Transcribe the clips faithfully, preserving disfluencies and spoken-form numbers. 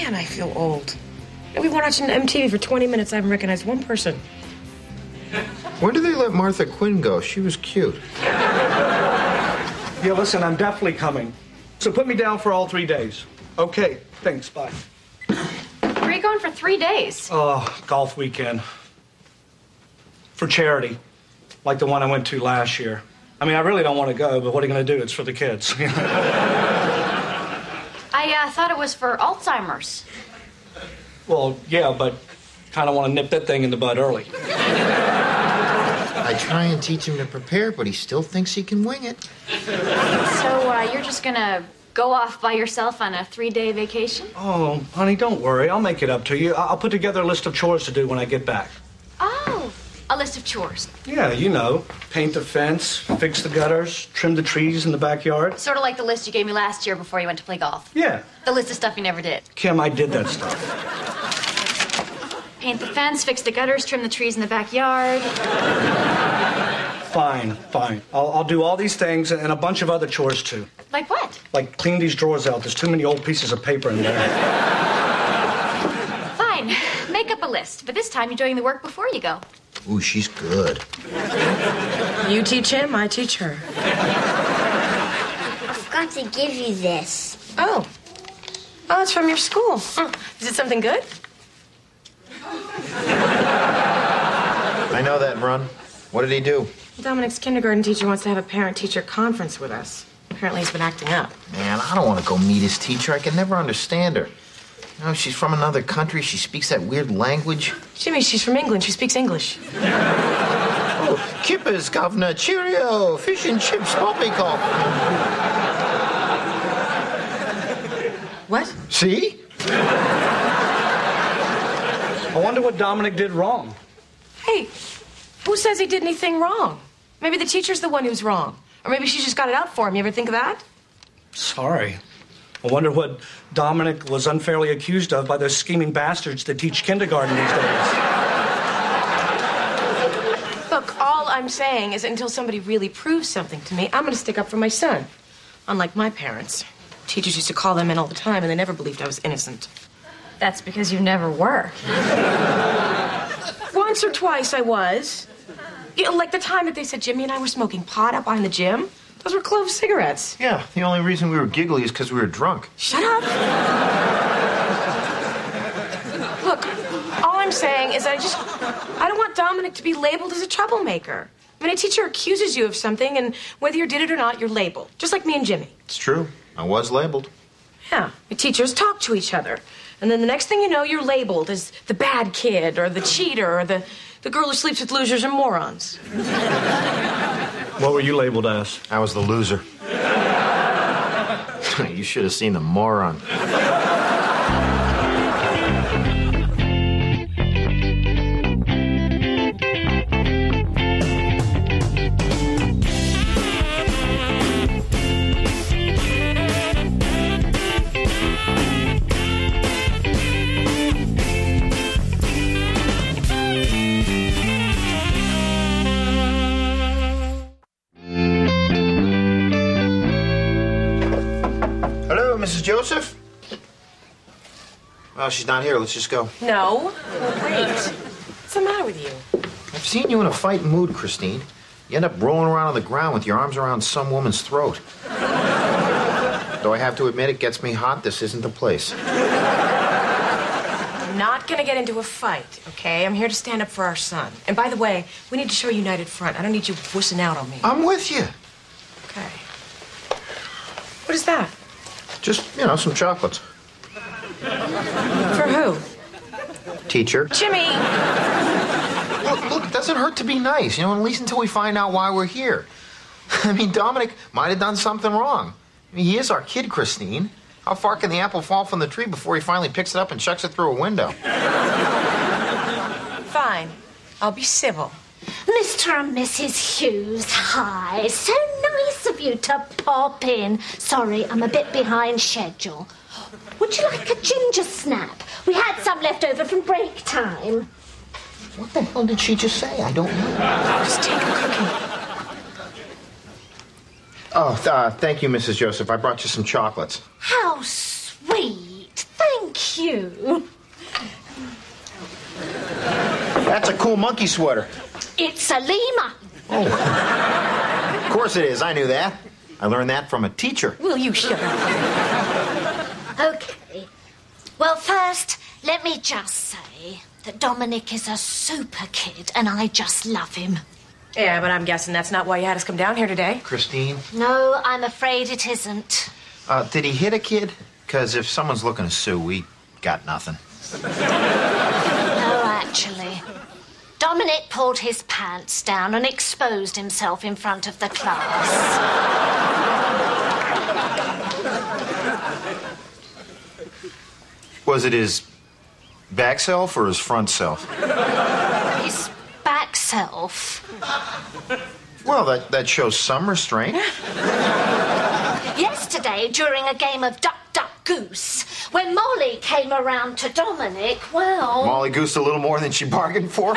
Man, I feel old. We've been watching M T V for twenty minutes. I haven't recognized one person. When did they let Martha Quinn go? She was cute. Yeah, listen, I'm definitely coming. So put me down for all three days. Okay, thanks, bye. Where are you going for three days? Oh, golf weekend. For charity, like the one I went to last year. I mean, I really don't want to go, but what are you going to do? It's for the kids. I uh, thought it was for Alzheimer's. Well, yeah, but kind of want to nip that thing in the bud early. I try and teach him to prepare, but he still thinks he can wing it. So uh, you're just gonna go off by yourself on a three-day vacation? Oh, honey, don't worry. I'll make it up to you. I- I'll put together a list of chores to do when I get back. Oh, a list of chores. Yeah, you know, paint the fence, fix the gutters, trim the trees in the backyard. Sort of like the list you gave me last year before you went to play golf. Yeah. The list of stuff you never did. Kim, I did that stuff. Paint the fence, fix the gutters, trim the trees in the backyard. Fine, fine. I'll, I'll do all these things and a bunch of other chores, too. Like what? Like clean these drawers out. There's too many old pieces of paper in there. Fine. Make up a list, but this time you're doing the work before you go. Ooh, she's good. You teach him, I teach her. I forgot to give you this. Oh. Oh, it's from your school. Huh. Is it something good? I know that, Run. What did he do? Dominic's kindergarten teacher wants to have a parent-teacher conference with us. Apparently he's been acting up. Man, I don't want to go meet his teacher. I can never understand her. You know, she's from another country. She speaks that weird language. Jimmy, she's from England. She speaks English. Oh, kippers, governor. Cheerio. Fish and chips, poppycock. What? See? I wonder what Dominic did wrong. Hey, who says he did anything wrong? Maybe the teacher's the one who's wrong. Or maybe she just got it out for him. You ever think of that? Sorry. I wonder what Dominic was unfairly accused of by those scheming bastards that teach kindergarten these days. Look, all I'm saying is until somebody really proves something to me, I'm going to stick up for my son. Unlike my parents. Teachers used to call them in all the time, and they never believed I was innocent. That's because you never were. Once or twice I was. You know, like the time that they said Jimmy and I were smoking pot up behind the gym. Those were clove cigarettes. Yeah, the only reason we were giggly is because we were drunk. Shut up. Look, all I'm saying is I just... I don't want Dominic to be labeled as a troublemaker. I mean, a teacher accuses you of something, and whether you did it or not, you're labeled. Just like me and Jimmy. It's true. I was labeled. Yeah, the teachers talk to each other. And then the next thing you know, you're labeled as the bad kid, or the cheater, or the, the girl who sleeps with losers and morons. What were you labeled as? I was the loser. You should have seen the moron. Missus Joseph? Well, she's not here. Let's just go. No. Wait. What's the matter with you? I've seen you in a fighting mood, Christine. You end up rolling around on the ground with your arms around some woman's throat. Though I have to admit, it gets me hot. This isn't the place. I'm not gonna get into a fight, okay? I'm here to stand up for our son. And by the way, we need to show a united front. I don't need you wussing out on me. I'm with you. Okay. What is that? Just, you know, some chocolates. For who? Teacher. Jimmy! Look, look, it doesn't hurt to be nice, you know, at least until we find out why we're here. I mean, Dominic might have done something wrong. I mean, he is our kid, Christine. How far can the apple fall from the tree before he finally picks it up and chucks it through a window? Fine. I'll be civil. Mister and Missus Hughes, hi. So nice of you to pop in. Sorry, I'm a bit behind schedule. Would you like a ginger snap? We had some left over from break time. What the hell did she just say? I don't know. Just take a cookie. Oh, uh, thank you, Missus Joseph. I brought you some chocolates. How sweet. Thank Thank you. That's a cool monkey sweater. It's a lemur. Of course it is. I knew that. I learned that from a teacher. Will you shut up? Okay. Well, first, let me just say that Dominic is a super kid and I just love him. Yeah, but I'm guessing that's not why you had us come down here today. Christine, No, I'm afraid it isn't. uh, did he hit a kid? Because if someone's looking to sue, we got nothing. No, actually. Dominic pulled his pants down and exposed himself in front of the class. Was it his back self or his front self? His back self. Well, that, that shows some restraint. Yesterday, during a game of Duck, Duck, Goose, when Molly came around to Dominic, well... Molly goosed a little more than she bargained for.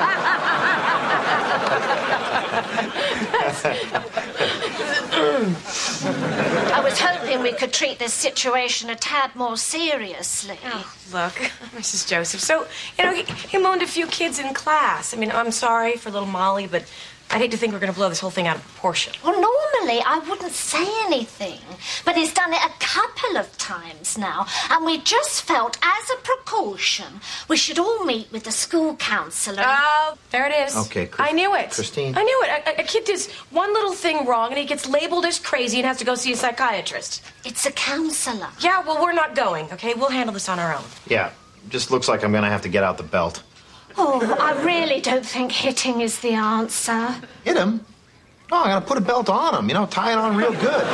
I was hoping we could treat this situation a tad more seriously. Oh, look, Missus Joseph. So, you know, he, he moaned a few kids in class. I mean, I'm sorry for little Molly, but I'd hate to think we're going to blow this whole thing out of proportion. Well, normally I wouldn't say anything, but he's done it a couple of times now, and we just felt, as a precaution, we should all meet with the school counsellor. Oh, there it is. Okay, Chris- I knew it. Christine. I knew it. A, a kid does one little thing wrong, and he gets labeled as crazy and has to go see a psychiatrist. It's a counsellor. Yeah, well, we're not going, okay? We'll handle this on our own. Yeah, just looks like I'm going to have to get out the belt. Oh, I really don't think hitting is the answer. Hit him? No, I got to put a belt on him, you know, tie it on real good.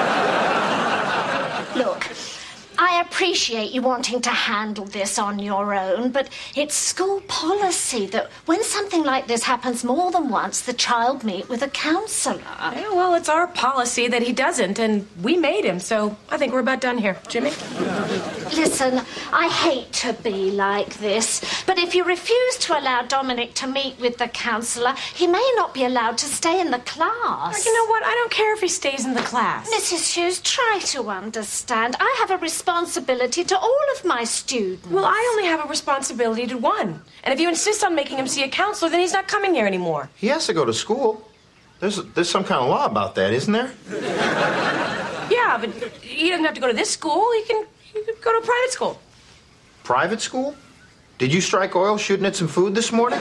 Look, I appreciate you wanting to handle this on your own, but it's school policy that when something like this happens more than once, the child meet with a counsellor. Yeah, well, it's our policy that he doesn't, and we made him, so I think we're about done here. Jimmy? Listen, I hate to be like this, but if you refuse to allow Dominic to meet with the counsellor, he may not be allowed to stay in the class. You know what? I don't care if he stays in the class. Missus Hughes, try to understand. I have a responsibility to all of my students. Well, I only have a responsibility to one. And if you insist on making him see a counselor, then he's not coming here anymore. He has to go to school. There's, there's some kind of law about that, isn't there? Yeah, but he doesn't have to go to this school. He can, he can go to a private school. Private school? Did you strike oil shooting at some food this morning?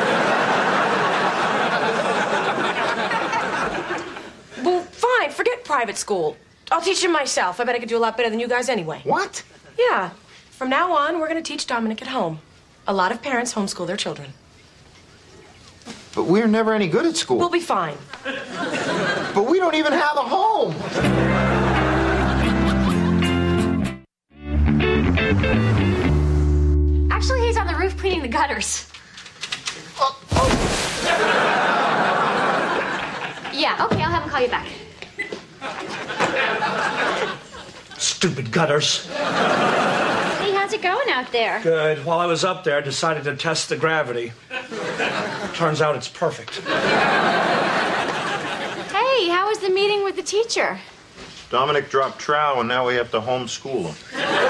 Well, fine. Forget private school. I'll teach him myself. I bet I could do a lot better than you guys anyway. What? Yeah. From now on, we're going to teach Dominic at home. A lot of parents homeschool their children. But we're never any good at school. We'll be fine. But we don't even have a home. Actually, he's on the roof cleaning the gutters. Oh, oh. Yeah, okay, I'll have him call you back. Stupid gutters. Hey, how's it going out there? Good. While I was up there, I decided to test the gravity. Turns out it's perfect. Hey, how was the meeting with the teacher? Dominic dropped trow, and now we have to homeschool him.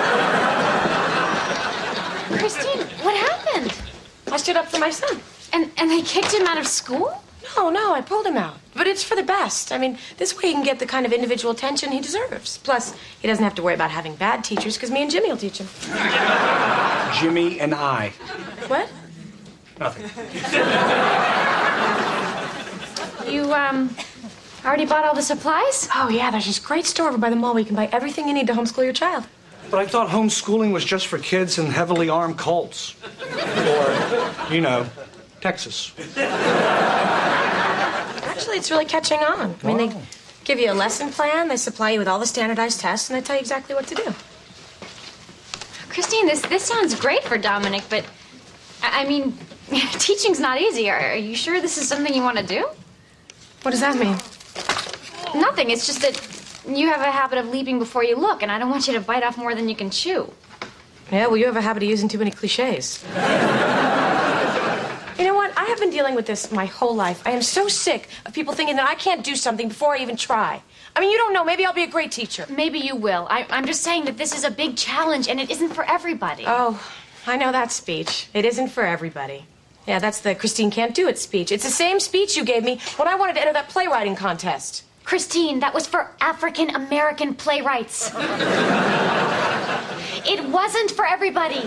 Christine, what happened? I stood up for my son. And and they kicked him out of school? No, no, I pulled him out. But it's for the best. I mean, this way he can get the kind of individual attention he deserves. Plus, he doesn't have to worry about having bad teachers, because me and Jimmy will teach him. Jimmy and I. What? Nothing. You, um, already bought all the supplies? Oh, yeah, there's this great store over by the mall where you can buy everything you need to homeschool your child. But I thought homeschooling was just for kids in heavily armed cults. Or, you know, Texas. Actually, it's really catching on. I mean, Wow. they give you a lesson plan, they supply you with all the standardized tests, and they tell you exactly what to do. Christine, this this sounds great for Dominic, but I, I mean, teaching's not easy. Are, are you sure this is something you want to do? What does that mean? Nothing. It's just that you have a habit of leaping before you look, and I don't want you to bite off more than you can chew. Yeah, well, you have a habit of using too many cliches. You know what? I I've been dealing with this my whole life. I am so sick of people thinking that I can't do something before I even try. I mean, you don't know. Maybe I'll be a great teacher. Maybe you will. I, I'm just saying that this is a big challenge, and it isn't for everybody. Oh, I know that speech. It isn't for everybody. Yeah, that's the Christine Can't Do It speech. It's the same speech you gave me when I wanted to enter that playwriting contest. Christine, that was for African American playwrights. It wasn't for everybody.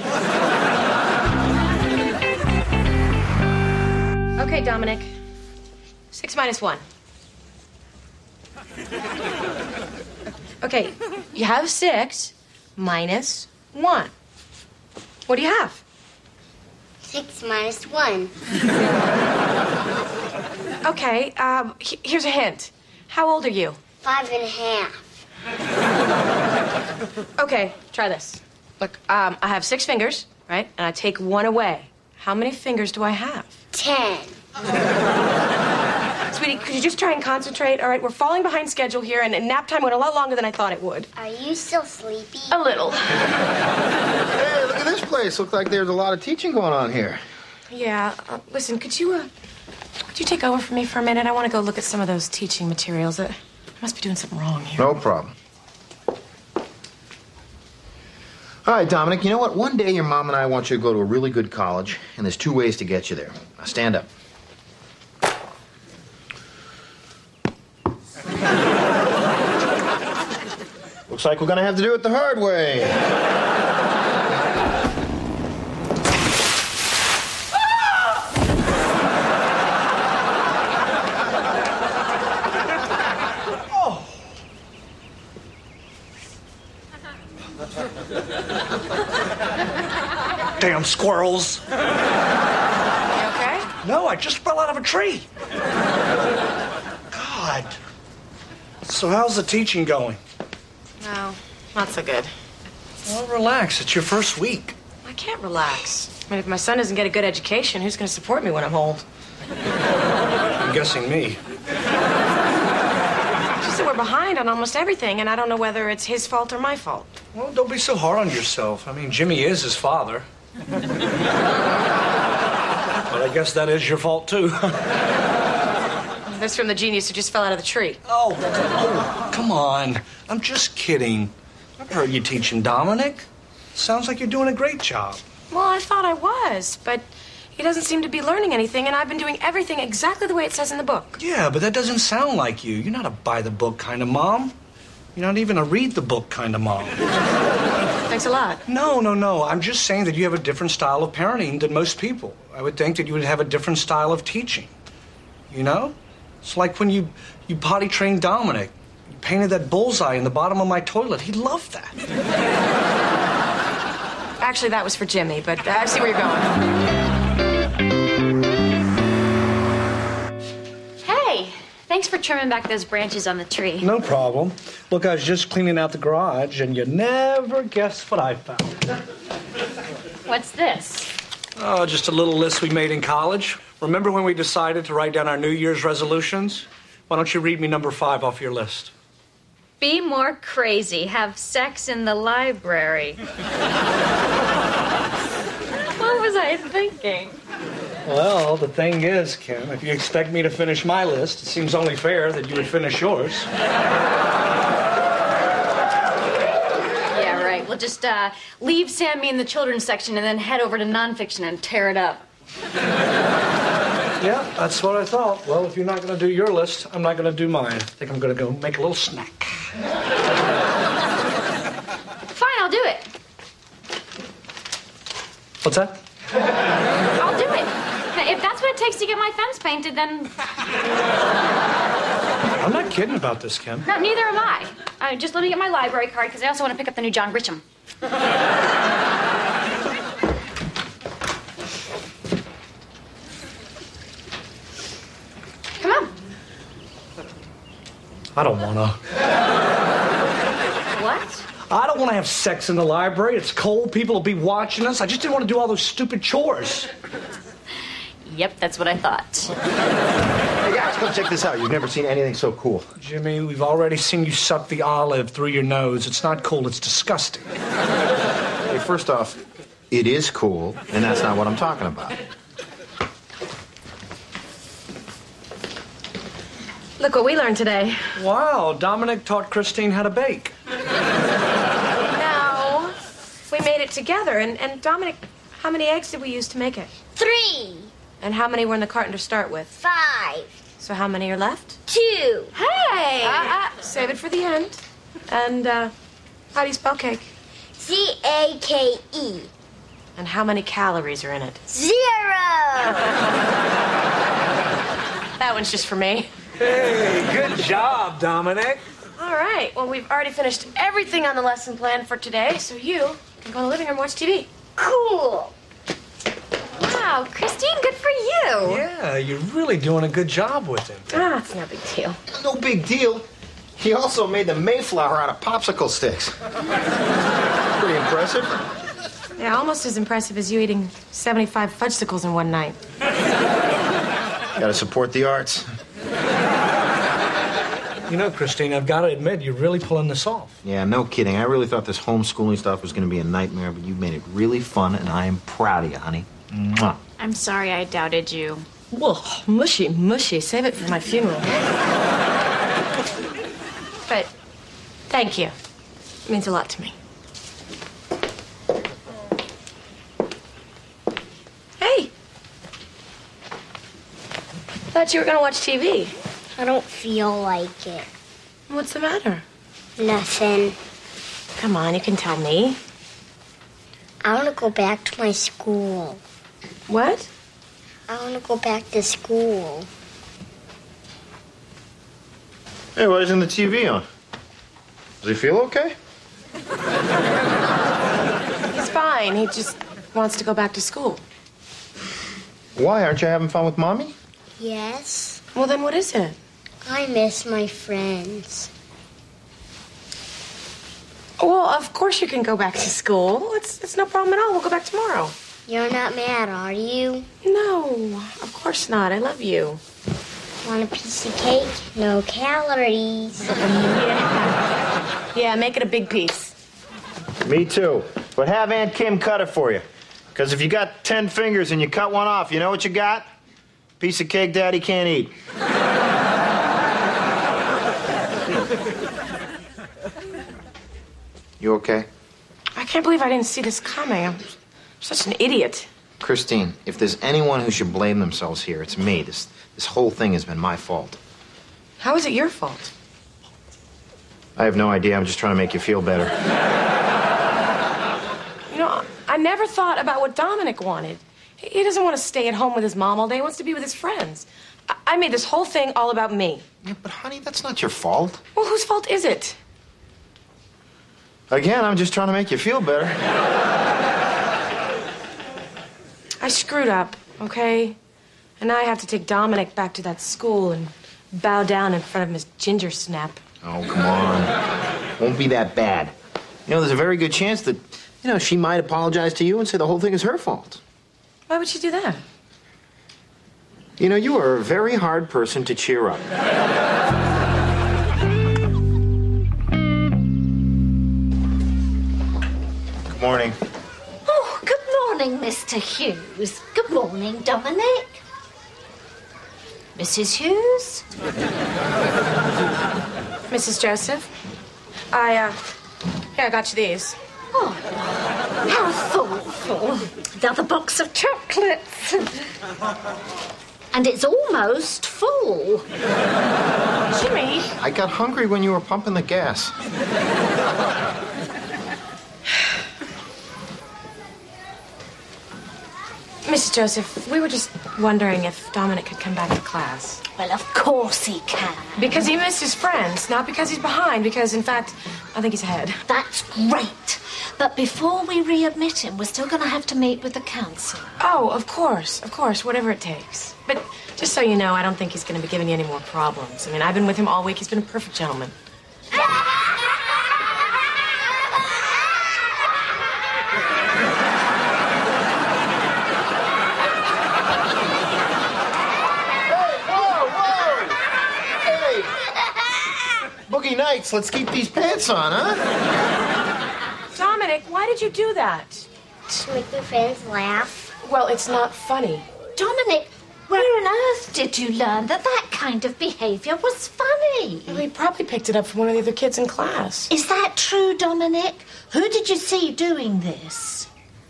Okay, Dominic. Six minus one. Okay, you have six minus one. What do you have? Six minus one. Okay, um, he- here's a hint. How old are you? Five and a half. Okay, try this. Look, um, I have six fingers, right? And I take one away. How many fingers do I have? Ten. Sweetie, could you just try and concentrate? All right, we're falling behind schedule here, and, and nap time went a lot longer than I thought it would. Are you still sleepy? A little. Hey, look at this place. Looks like there's a lot of teaching going on here. Yeah, uh, listen, could you, uh, could you take over for me for a minute? I want to go look at some of those teaching materials. Uh, I must be doing something wrong here. No problem. All right, Dominic, you know what? One day your mom and I want you to go to a really good college, and there's two ways to get you there. Now, stand up. Looks like we're going to have to do it the hard way. Damn squirrels. You okay? No, I just fell out of a tree. God. So how's the teaching going? No, not so good. Well, relax. It's your first week. I can't relax. I mean, if my son doesn't get a good education, who's going to support me when I'm old? I'm guessing me. It's just that we're behind on almost everything, and I don't know whether it's his fault or my fault. Well, don't be so hard on yourself. I mean, Jimmy is his father. But I guess that is your fault, too. This from the genius who just fell out of the tree. Oh, oh, come on. I'm just kidding. I've heard you teaching Dominic. Sounds like you're doing a great job. Well, I thought I was, but he doesn't seem to be learning anything, and I've been doing everything exactly the way it says in the book. Yeah, but that doesn't sound like you. You're not a buy-the-book kind of mom. You're not even a read-the-book kind of mom. Thanks a lot. No, no, no. I'm just saying that you have a different style of parenting than most people. I would think that you would have a different style of teaching. You know? It's like when you, you potty trained Dominic. You painted that bullseye in the bottom of my toilet. He loved that. Actually, that was for Jimmy, but I see where you're going. Hey, thanks for trimming back those branches on the tree. No problem. Look, I was just cleaning out the garage, and you never guess what I found. What's this? Oh, just a little list we made in college. Remember when we decided to write down our New Year's resolutions? Why don't you read me number five off your list? Be more crazy. Have sex in the library. What was I thinking? Well, the thing is, Kim, if you expect me to finish my list, it seems only fair that you would finish yours. Yeah, right. We'll just uh, leave Sammy in the children's section and then head over to nonfiction and tear it up. Yeah, that's what I thought. Well, if you're not going to do your list, I'm not going to do mine. I think I'm going to go make a little snack. Fine, I'll do it. What's that? I'll do it. If that's what it takes to get my fence painted, then... I'm not kidding about this, Kim. No, neither am I. Uh, just let me get my library card, because I also want to pick up the new John Grisham. Come on. I don't want to. What? I don't want to have sex in the library. It's cold. People will be watching us. I just didn't want to do all those stupid chores. Yep, that's what I thought. Hey, guys, come check this out. You've never seen anything so cool. Jimmy, we've already seen you suck the olive through your nose. It's not cool. It's disgusting. Hey, first off, it is cool, and that's not what I'm talking about. Look what we learned today. Wow, Dominic taught Christine how to bake. No, we made it together. And, and Dominic, how many eggs did we use to make it? Three. And how many were in the carton to start with? Five. So how many are left? Two. Hey! Uh, uh, save it for the end. And, uh, how do you spell cake? C A K E. And how many calories are in it? Zero. That one's just for me. Hey, good job, Dominic. All right. Well, we've already finished everything on the lesson plan for today, so you can go in the living room and watch T V. Cool. Wow, Christine, good for you. Yeah, you're really doing a good job with him. Ah, it's no big deal. No big deal. He also made the Mayflower out of popsicle sticks. Pretty impressive. Yeah, almost as impressive as you eating seventy-five fudgesicles in one night. Gotta support the arts. You know, Christine, I've got to admit, you're really pulling this off. Yeah, no kidding. I really thought this homeschooling stuff was gonna be a nightmare, but you made it really fun, and I am proud of you, honey. Mwah. I'm sorry I doubted you. Whoa, mushy, mushy. Save it for my funeral. But thank you. It means a lot to me. Hey. Thought you were gonna watch T V. I don't feel like it. What's the matter? Nothing. Come on, you can tell me. I want to go back to my school. What? I want to go back to school. Hey, why isn't the T V on? Does he feel okay? He's fine. He just wants to go back to school. Why? Aren't you having fun with Mommy? Yes. Well, then what is it? I miss my friends. Well, of course you can go back to school. It's, it's no problem at all. We'll go back tomorrow. You're not mad, are you? No, of course not. I love you. Want a piece of cake? No calories. Yeah. Yeah, make it a big piece. Me too. But have Aunt Kim cut it for you. Because if you got ten fingers and you cut one off, you know what you got? Piece of cake Daddy can't eat. You okay? I can't believe I didn't see this coming. I'm such an idiot. Christine, if there's anyone who should blame themselves here, it's me. This, this whole thing has been my fault. How is it your fault? I have no idea. I'm just trying to make you feel better. You know, I never thought about what Dominic wanted. He doesn't want to stay at home with his mom all day. He wants to be with his friends. I, I made this whole thing all about me. Yeah, but honey, that's not your fault. Well, whose fault is it? Again, I'm just trying to make you feel better. I screwed up, okay? And now I have to take Dominic back to that school and bow down in front of Miss Ginger Snap. Oh, come on. Won't be that bad. You know, there's a very good chance that, you know, she might apologize to you and say the whole thing is her fault. Why would she do that? You know, you are a very hard person to cheer up. Good morning. Oh, good morning, Mister Hughes. Good morning, Dominic. Missus Hughes? Missus Joseph? I, uh, yeah, I got you these. Oh, how thoughtful. Another box of chocolates. And it's almost full. Jimmy. I got hungry when you were pumping the gas. Missus Joseph, we were just wondering if Dominic could come back to class. Well, of course he can. Because he missed his friends, not because he's behind, because, in fact, I think he's ahead. That's great. But before we readmit him, we're still going to have to meet with the council. Oh, of course, of course, whatever it takes. But just so you know, I don't think he's going to be giving you any more problems. I mean, I've been with him all week. He's been a perfect gentleman. Boogie Nights, let's keep these pants on, huh? Dominic, why did you do that? To make my friends laugh. Well, it's not funny. Dominic, Where on earth did you learn that that kind of behavior was funny? Well, he probably picked it up from one of the other kids in class. Is that true, Dominic? Who did you see doing this?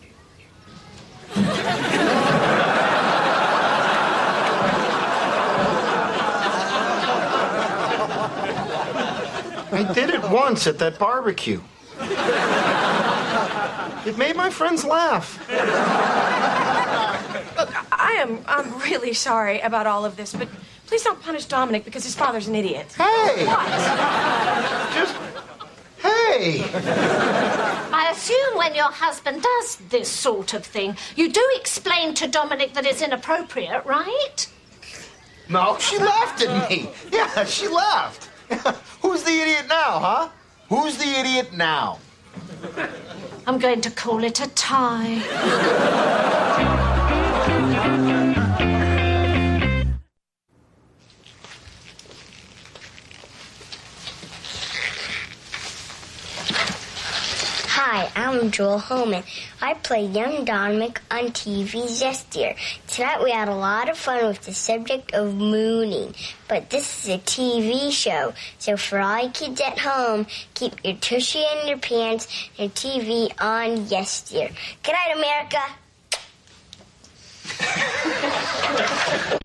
I did it once at that barbecue. It made my friends laugh. Look, I am I'm really sorry about all of this, but please don't punish Dominic because his father's an idiot. Hey! What? Just, hey! I assume when your husband does this sort of thing, you do explain to Dominic that it's inappropriate, right? No, she laughed at me. Yeah, she laughed. Who's the idiot now, huh? Who's the idiot now? I'm going to call it a tie. Hi, I'm Joel Homan. I played young Dominic on T V's Yes Dear. Tonight we had a lot of fun with the subject of mooning, but this is a T V show, so for all you kids at home, keep your tushy in your pants and T V on Yes Dear. Good night, America.